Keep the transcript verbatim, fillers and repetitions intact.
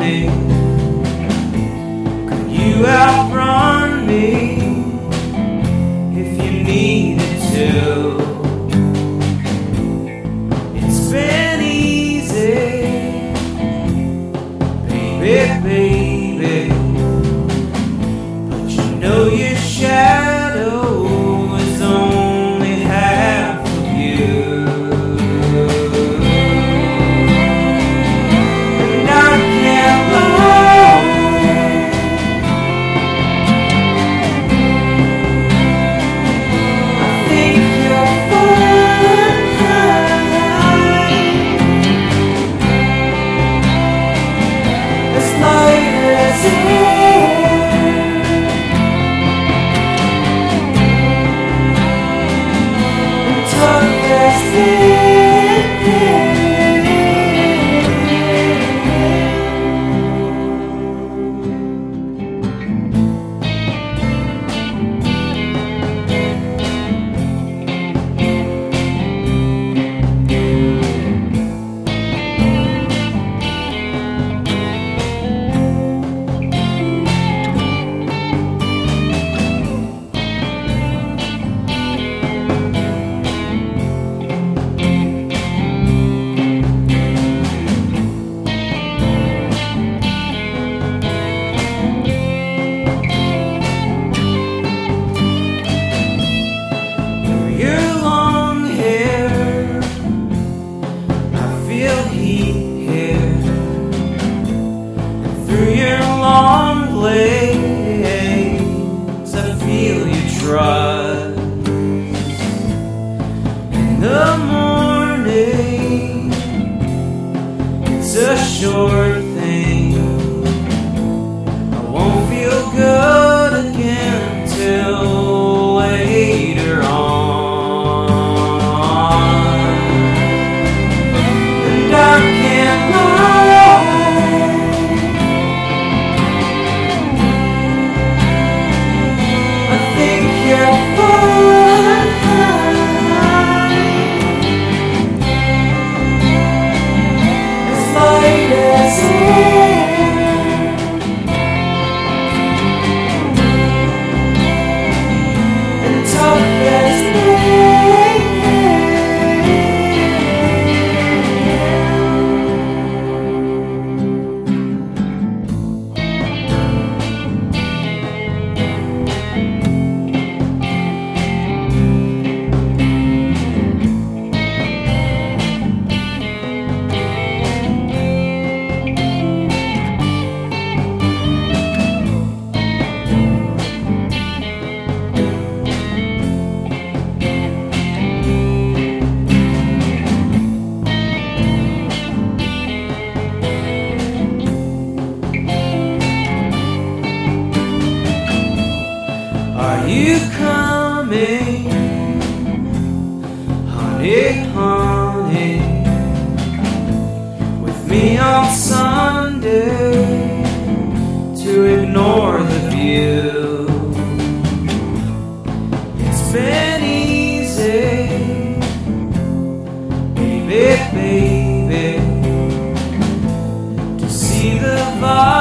honey, could you outrun me if you needed to? It's been easy, baby, baby, but you know your shadow is only half of you. And I can't lie, I think you're fine, as light as air, and tough as steel. Through your long legs, I feel your trust. In the morning, it's a short thing. I won't feel good again till later on. And I can't lie, are you coming, honey, honey, with me on Sunday to ignore the view? It's been easy, baby, baby, to see the vibe